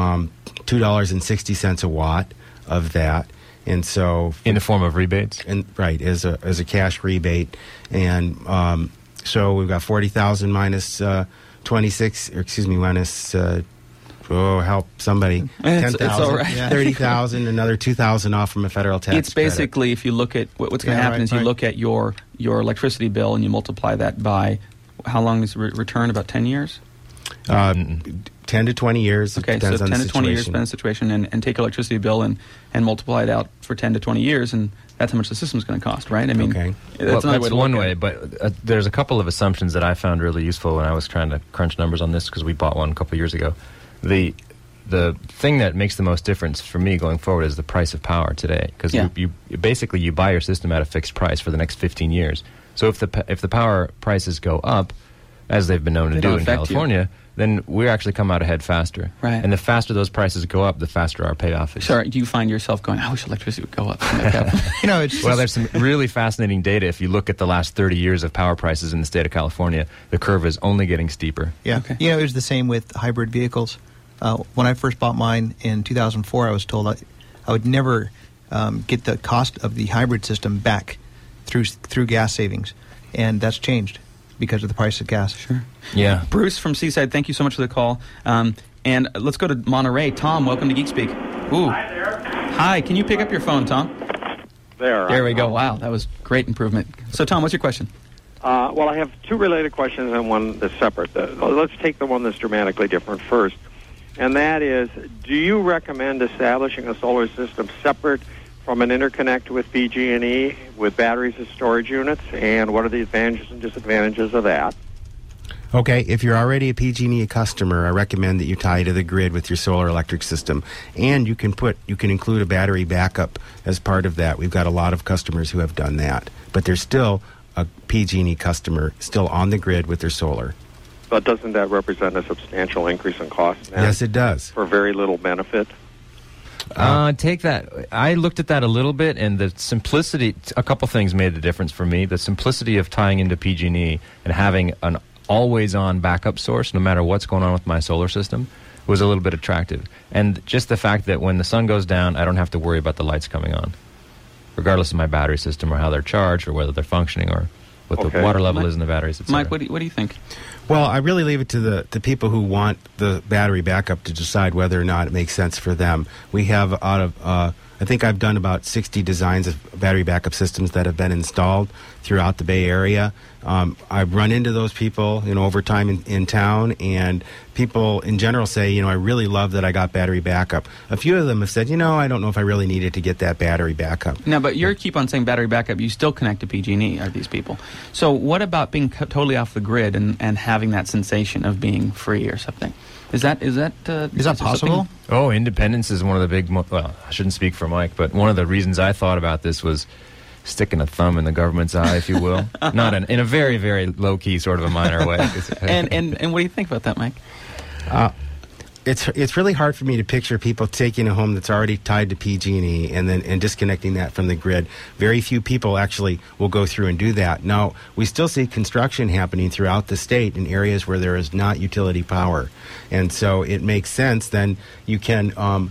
$2.60 a watt of that. And so, in the form of rebates, as a cash rebate, and so we've got 40,000 minus 26, or excuse me, minus help somebody, 10,000, right. 30,000, another 2,000 off from a federal tax. It's basically credit. If you look at what's going to happen is you look at your electricity bill and you multiply that by how long is return? About 10 years. 10 to 20 years. Okay, so 10 to 20 years, depends on the situation, and take your electricity bill and multiply it out for 10 to 20 years, and that's how much the system's going to cost, right? I mean, okay. That's one way, but there's a couple of assumptions that I found really useful when I was trying to crunch numbers on this, because we bought one a couple of years ago. The thing that makes the most difference for me going forward is the price of power today, because you basically you buy your system at a fixed price for the next 15 years. So if the power prices go up, as they've been known to do in California, then we actually come out ahead faster. Right. And the faster those prices go up, the faster our payoff is. Sorry, do you find yourself going, I wish electricity would go up? Well, there's some really fascinating data. If you look at the last 30 years of power prices in the state of California, the curve is only getting steeper. Yeah. Okay. It was the same with hybrid vehicles. When I first bought mine in 2004, I was told I would never get the cost of the hybrid system back through gas savings. And that's changed because of the price of gas. Sure. Yeah. Bruce from Seaside, thank you so much for the call. And let's go to Monterey. Tom, welcome to Geek Speak. Ooh. Hi there. Hi, can you pick up your phone, Tom? There we go. Wow, that was great improvement. So, Tom, what's your question? Well, I have two related questions and one that's separate. Let's take the one that's dramatically different first. And that is, do you recommend establishing a solar system separate from an interconnect with PG&E with batteries as storage units, and what are the advantages and disadvantages of that? Okay, if you're already a PG&E customer, I recommend that you tie to the grid with your solar electric system, and you can include a battery backup as part of that. We've got a lot of customers who have done that, but there's still a PG&E customer still on the grid with their solar. But doesn't that represent a substantial increase in cost? Yes, it does. For very little benefit? Take that. I looked at that a little bit, and the simplicity, a couple things made the difference for me. The simplicity of tying into PG&E and having an always-on backup source, no matter what's going on with my solar system, was a little bit attractive. And just the fact that when the sun goes down, I don't have to worry about the lights coming on, regardless of my battery system or how they're charged or whether they're functioning or what the water level is in the batteries, etc. Mike, what do you think? Well, I really leave it to the people who want the battery backup to decide whether or not it makes sense for them. We have I think I've done about 60 designs of battery backup systems that have been installed throughout the Bay Area. I've run into those people, over time in town, and people in general say, I really love that I got battery backup. A few of them have said, I don't know if I really needed to get that battery backup. No, but you keep on saying battery backup. You still connect to PG&E, are these people? So what about being totally off the grid and having that sensation of being free or something? Is that possible? Oh, independence is one of the big. Well, I shouldn't speak for Mike, but one of the reasons I thought about this was sticking a thumb in the government's eye, if you will, not in a very, very low key sort of a minor way. And what do you think about that, Mike? It's really hard for me to picture people taking a home that's already tied to PG&E and disconnecting that from the grid. Very few people actually will go through and do that. Now, we still see construction happening throughout the state in areas where there is not utility power. And so it makes sense then you can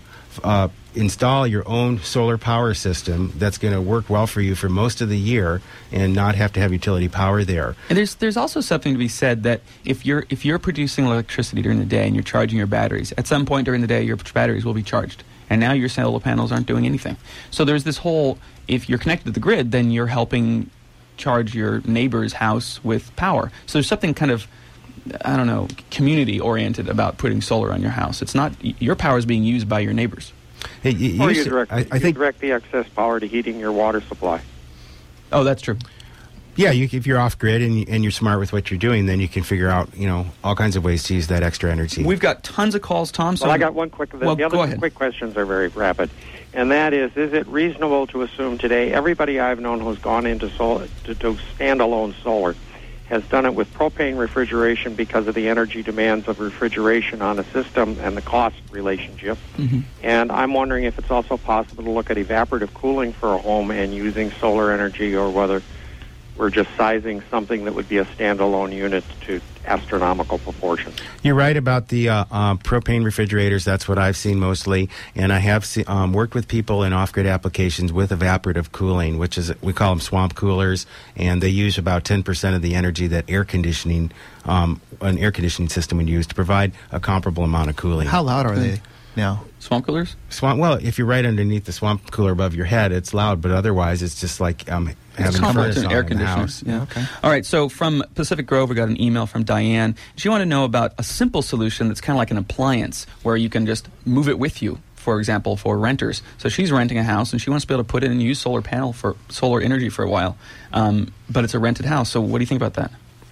install your own solar power system that's going to work well for you for most of the year and not have to have utility power there. And there's also something to be said that if you're producing electricity during the day and you're charging your batteries, at some point during the day your batteries will be charged. And now your solar panels aren't doing anything. So there's this whole, if you're connected to the grid, then you're helping charge your neighbor's house with power. So there's something kind of, I don't know, community-oriented about putting solar on your house. It's not, your power is being used by your neighbors. Or you direct the excess power to heating your water supply. Oh, that's true. Yeah, if you're off grid and you're smart with what you're doing, then you can figure out all kinds of ways to use that extra energy. We've got tons of calls, Tom. So I got one quick. The go other ahead. quick questions are very rapid, and that is it reasonable to assume today everybody I've known who's gone into to standalone solar has done it with propane refrigeration because of the energy demands of refrigeration on a system and the cost relationship. Mm-hmm. And I'm wondering if it's also possible to look at evaporative cooling for a home and using solar energy, or whether we're just sizing something that would be a standalone unit to astronomical proportions. You're right about the propane refrigerators. That's what I've seen mostly. And I have worked with people in off-grid applications with evaporative cooling, which is, we call them swamp coolers, and they use about 10% of the energy that an air conditioning system would use to provide a comparable amount of cooling. How loud are they now? Swamp coolers? Well, if you're right underneath the swamp cooler above your head, it's loud, but otherwise it's just like having a furnace an on air in the conditioner. house. Yeah. Okay. All right, so from Pacific Grove, we got an email from Diane. She wanted to know about a simple solution that's kind of like an appliance where you can just move it with you, for example, for renters. So she's renting a house, and she wants to be able to put in and use solar energy for a while, but it's a rented house. So what do you think about that?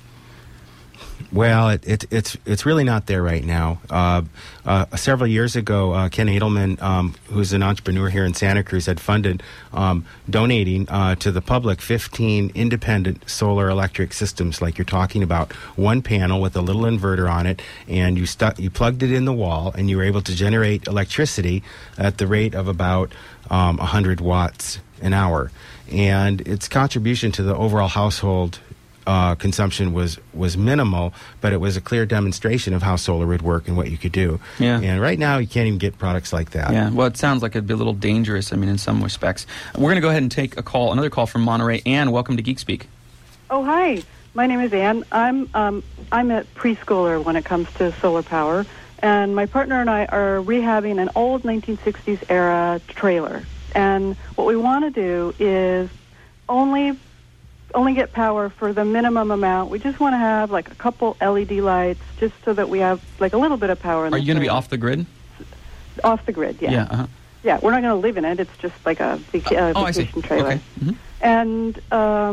Well, it's really not there right now. Several years ago, Ken Edelman, who's an entrepreneur here in Santa Cruz, had funded donating to the public 15 independent solar electric systems like you're talking about. One panel with a little inverter on it, and you plugged it in the wall, and you were able to generate electricity at the rate of about 100 watts an hour. And its contribution to the overall household consumption was minimal, but it was a clear demonstration of how solar would work and what you could do. Yeah. And right now, you can't even get products like that. Yeah, well, it sounds like it'd be a little dangerous, in some respects. We're going to go ahead and take another call from Monterey. Ann, welcome to Geek Speak. Oh, hi. My name is Ann. I'm a preschooler when it comes to solar power, and my partner and I are rehabbing an old 1960s era trailer. And what we want to do is only get power for the minimum amount. We just want to have like a couple LED lights just so that we have like a little bit of power. Are you going to be off the grid? Off the grid, yeah. Yeah, uh-huh. Yeah, we're not going to live in it. It's just like a vacation trailer. Okay. Mm-hmm. And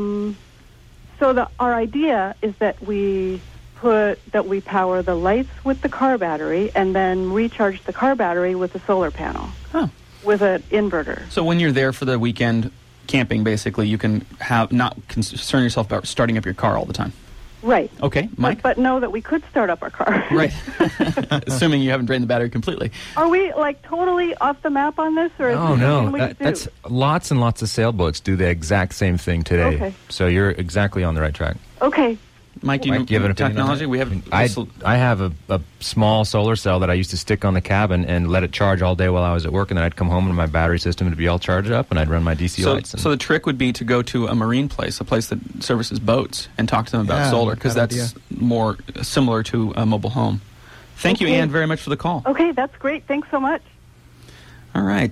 so our idea is that we power the lights with the car battery and then recharge the car battery with a solar panel with an inverter. So when you're there for the weekend camping, basically, you can not concern yourself about starting up your car all the time. Right. Okay, Mike? But know that we could start up our car. Right. Assuming you haven't drained the battery completely. Are we like totally off the map on this, or is Oh this no, something we could do? that's lots and lots of sailboats do the exact same thing today. Okay. So you're exactly on the right track. Okay. Mike, do you Mike, know do you have an opinion on technology? that? We have... I have a small solar cell that I used to stick on the cabin and let it charge all day while I was at work, and then I'd come home and my battery system would be all charged up, and I'd run my DC lights. And So the trick would be to go to a marine place, a place that services boats, and talk to them about Yeah, solar, because good that's more similar to a mobile home. Thank you, Okay. Ann, very much for the call. Okay, that's great. Thanks so much. All right.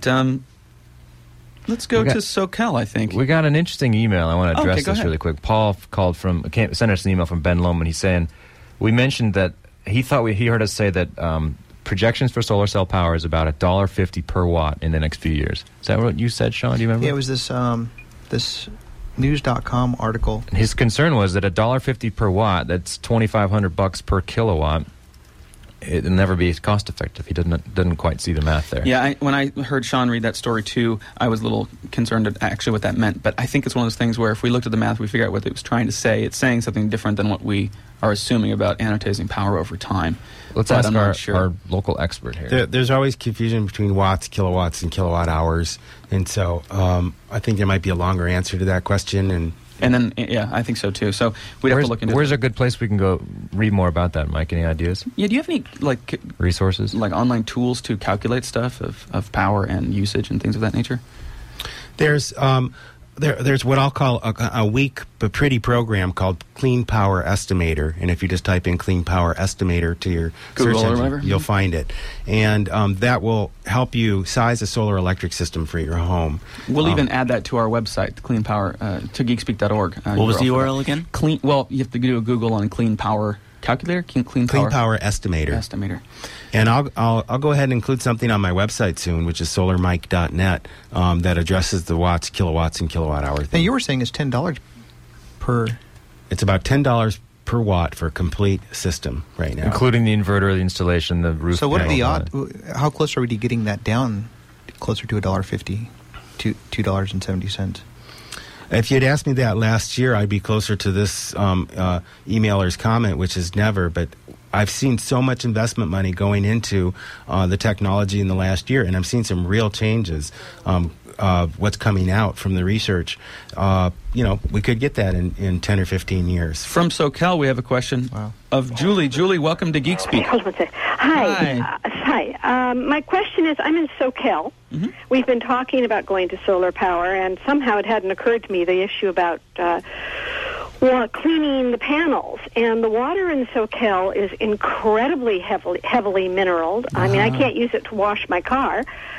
Let's go We got- to SoCal, I think. We got an interesting email. I want to Okay, address go this ahead. really quick. Paul sent us an email from Ben Loman. He's saying, we mentioned that he heard us say that projections for solar cell power is about $1.50 per watt in the next few years. Is that what you said, Sean? Do you remember? Yeah, it was this news.com article. And his concern was that $1.50 per watt, that's $2,500 per kilowatt. It'll never be cost effective. He didn't quite see the math there. Yeah, when I heard Sean read that story too, I was a little concerned at actually what that meant. But I think it's one of those things where if we looked at the math, we figure out what it was trying to say. It's saying something different than what we are assuming about annotating power over time. Let's But ask I'm not our, sure. our local expert here. There's always confusion between watts, kilowatts, and kilowatt hours, and so I think there might be a longer answer to that question. And then, yeah, I think so too. So we'd have to look into Where's it. a good place we can go read more about that, Mike? Any ideas? Yeah, do you have any like Resources? like online tools to calculate stuff of power and usage and things of that nature? There's what I'll call a weak but pretty program called Clean Power Estimator, and if you just type in Clean Power Estimator to your Google search or engine, whatever? you'll find it, and that will help you size a solar electric system for your home. We'll even add that to our website, Clean Power, to geekspeak.org. What was the URL again? Clean. Well, you have to do a Google on Clean Power Calculator, Clean Power Estimator. Estimator. And I'll go ahead and include something on my website soon, which is solarmike.net, that addresses the watts, kilowatts, and kilowatt hour And thing. you were saying it's $10 per. It's about $10 per watt for a complete system right now. Including the inverter, the installation, the roof. So what are the panel, odds? How close are we to getting that down closer to $1.50 to $2.70? If you'd asked me that last year, I'd be closer to this emailer's comment, which is never. But I've seen so much investment money going into the technology in the last year, and I've seen some real changes. What's coming out from the research, we could get that in 10 or 15 years. From SoCal, we have a question of Julie. Julie, welcome to Geek Speak. Hold on a second. Hi. Hi. My question is, I'm in SoCal. Mm-hmm. We've been talking about going to solar power, and somehow it hadn't occurred to me the issue about cleaning the panels. And the water in SoCal is incredibly heavily mineraled. I mean, I can't use it to wash my car.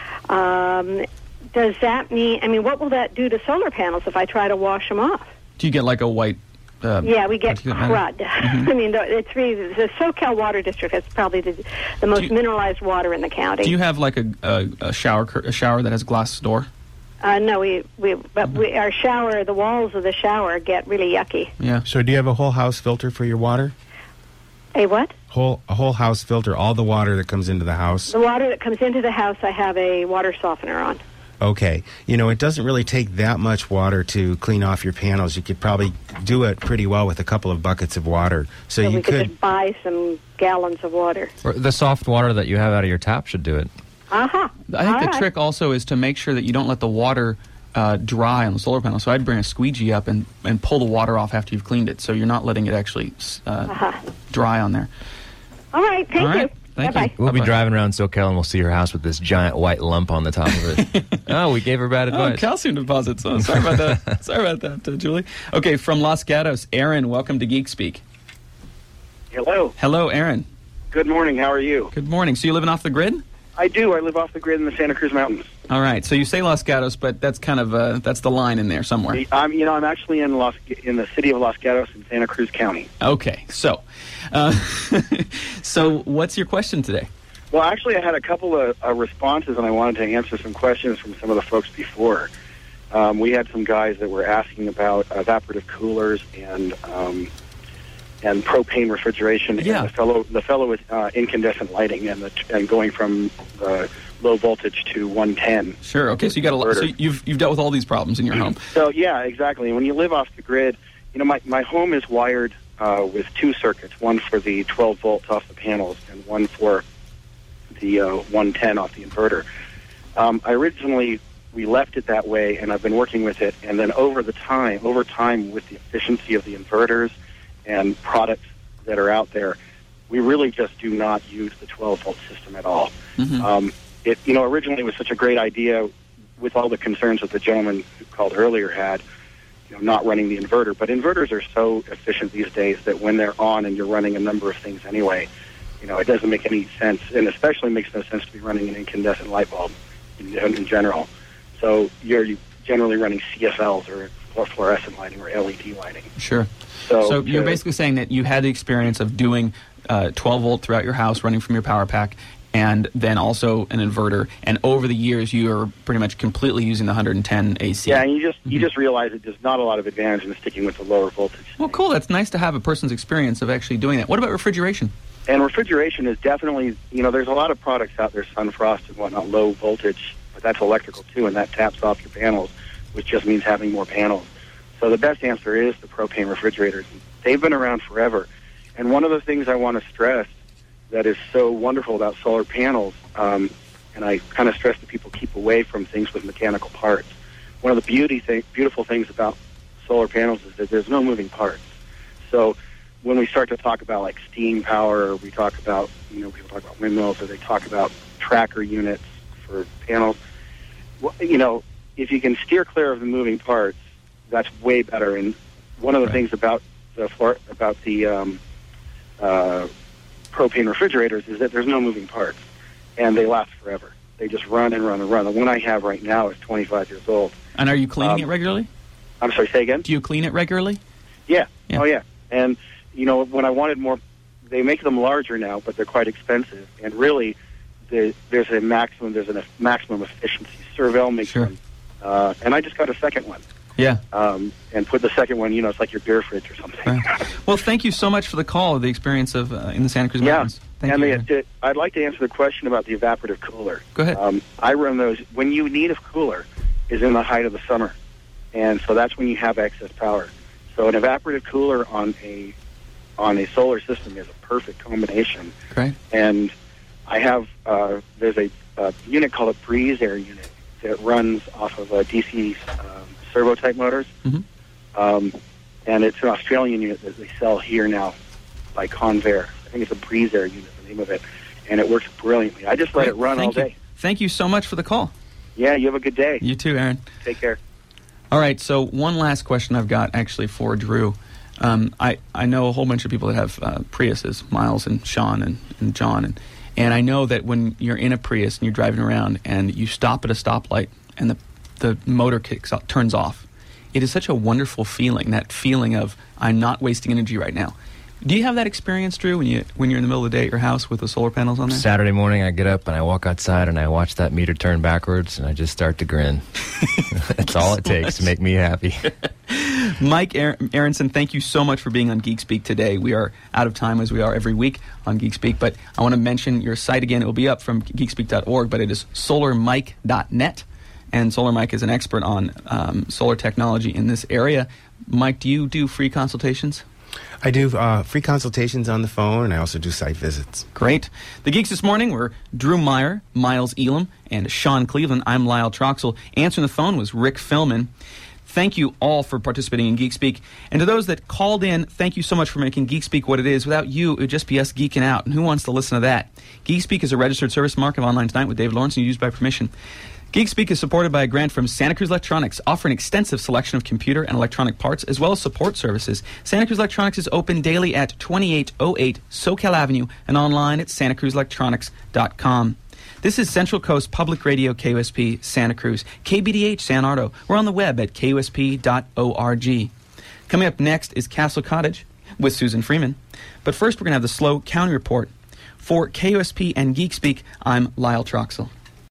Does that mean, what will that do to solar panels if I try to wash them off? Do you get like a white... Yeah, we get particulate matter? crud. Mm-hmm. I mean, it's really the SoCal Water District is probably the most mineralized water in the county. Do you have like a shower that has glass door? No, our shower, the walls of the shower get really yucky. Yeah. So do you have a whole house filter for your water? A what? A whole house filter, all the water that comes into the house? The water that comes into the house, I have a water softener on. Okay. It doesn't really take that much water to clean off your panels. You could probably do it pretty well with a couple of buckets of water. So you we could just buy some gallons of water. Or the soft water that you have out of your tap should do it. Uh-huh. I think the trick also is to make sure that you don't let the water dry on the solar panel. So I'd bring a squeegee up and pull the water off after you've cleaned it, so you're not letting it actually dry on there. All right. Thank you. Thank Bye-bye. you. We'll be Bye-bye. driving around SoCal and we'll see her house with this giant white lump on the top of it. Oh, we gave her bad Oh, advice. calcium deposits. Oh, sorry about that. Sorry about that, Julie. Okay, from Los Gatos, Aaron, welcome to Geek Speak. Hello. Hello, Aaron. Good morning. How are you? Good morning. So you living off the grid? I do. I live off the grid in the Santa Cruz Mountains. All right. So you say Los Gatos, but that's kind of that's the line in there somewhere. I'm actually in the city of Los Gatos in Santa Cruz County. Okay. So, so what's your question today? Well, actually, I had a couple of responses, and I wanted to answer some questions from some of the folks before. We had some guys that were asking about evaporative coolers and propane refrigeration. Yeah. And the fellow with incandescent lighting and going from low voltage to 110. Sure. Okay. So you got a lot. So you've dealt with all these problems in your home. So yeah, exactly. When you live off the grid, my home is wired with two circuits, one for the 12 volts off the panels and one for the 110 off the inverter. We left it that way, and I've been working with it. And then over time, with the efficiency of the inverters and products that are out there, we really just do not use the 12-volt system at all. It originally was such a great idea with all the concerns that the gentleman who called earlier had, not running the inverter. But inverters are so efficient these days that when they're on and you're running a number of things anyway, it doesn't make any sense, and especially makes no sense to be running an incandescent light bulb in general. So you're generally running CFLs or fluorescent lighting or LED lighting. Sure. So you're basically saying that you had the experience of doing 12 volt throughout your house, running from your power pack, and then also an inverter. And over the years, you are pretty much completely using the 110 AC. Yeah, and you just realize that there's not a lot of advantage in sticking with the lower voltage. Well, cool. That's nice to have a person's experience of actually doing that. What about refrigeration? And refrigeration is definitely, there's a lot of products out there, Sunfrost and whatnot, low voltage, but that's electrical too, and that taps off your panels, which just means having more panels. So the best answer is the propane refrigerators. They've been around forever. And one of the things I want to stress that is so wonderful about solar panels, and I kind of stress that people keep away from things with mechanical parts. One of the beautiful things about solar panels is that there's no moving parts. So when we start to talk about like steam power, or we talk about, people talk about windmills, or they talk about tracker units for panels, if you can steer clear of the moving parts, that's way better. And one of the things about the propane refrigerators is that there's no moving parts, and they last forever. They just run and run and run. The one I have right now is 25 years old. And are you cleaning it regularly? I'm sorry, say again? Do you clean it regularly? Yeah. Oh, yeah. And, when I wanted more, they make them larger now, but they're quite expensive. And really, there's a maximum efficiency. Cervell makes them. And I just got a second one. Yeah. And put the second one, it's like your beer fridge or something. Well, thank you so much for the call, the experience of in the Santa Cruz Mountains. Thank you. I'd like to answer the question about the evaporative cooler. Go ahead. I run those. When you need a cooler is in the height of the summer. And so that's when you have excess power. So an evaporative cooler on a solar system is a perfect combination. Great. And I have, there's a unit called a Breeze Air unit that runs off of a DC servo-type motors. And it's an Australian unit that they sell here now by Convair. I think it's a Breeze Air unit, the name of it. And it works brilliantly. I just let it run all day. Thank you so much for the call. Yeah, you have a good day. You too, Aaron. Take care. All right, so one last question I've got actually for Drew. I know a whole bunch of people that have Priuses, Miles and Sean and John, and I know that when you're in a Prius and you're driving around and you stop at a stoplight and the motor turns off, it is such a wonderful feeling, that feeling of I'm not wasting energy right now. Do you have that experience, Drew, when you're in the middle of the day at your house with the solar panels on there? Saturday morning, I get up and I walk outside and I watch that meter turn backwards and I just start to grin. That's all it takes to make me happy. Mike Aronson, thank you so much for being on Geek Speak today. We are out of time, as we are every week on Geek Speak, but I want to mention your site again. It will be up from geekspeak.org, but it is solarmike.net, and Solar Mike is an expert on solar technology in this area. Mike, do you do free consultations? I do free consultations on the phone, and I also do site visits. Great. The Geeks this morning were Drew Meyer, Miles Elam, and Sean Cleveland. I'm Lyle Troxel. Answering the phone was Rick Philman. Thank you all for participating in Geek Speak. And to those that called in, thank you so much for making Geek Speak what it is. Without you, it would just be us geeking out. And who wants to listen to that? Geek Speak is a registered service mark of Online Tonight with David Lawrence and used by permission. Geek Speak is supported by a grant from Santa Cruz Electronics, offering an extensive selection of computer and electronic parts, as well as support services. Santa Cruz Electronics is open daily at 2808 Soquel Avenue and online at santacruzelectronics.com. This is Central Coast Public Radio KUSP Santa Cruz, KBDH San Ardo. We're on the web at kusp.org. Coming up next is Castle Cottage with Susan Freeman. But first, we're going to have the Slow County Report. For KUSP and Geek Speak, I'm Lyle Troxel.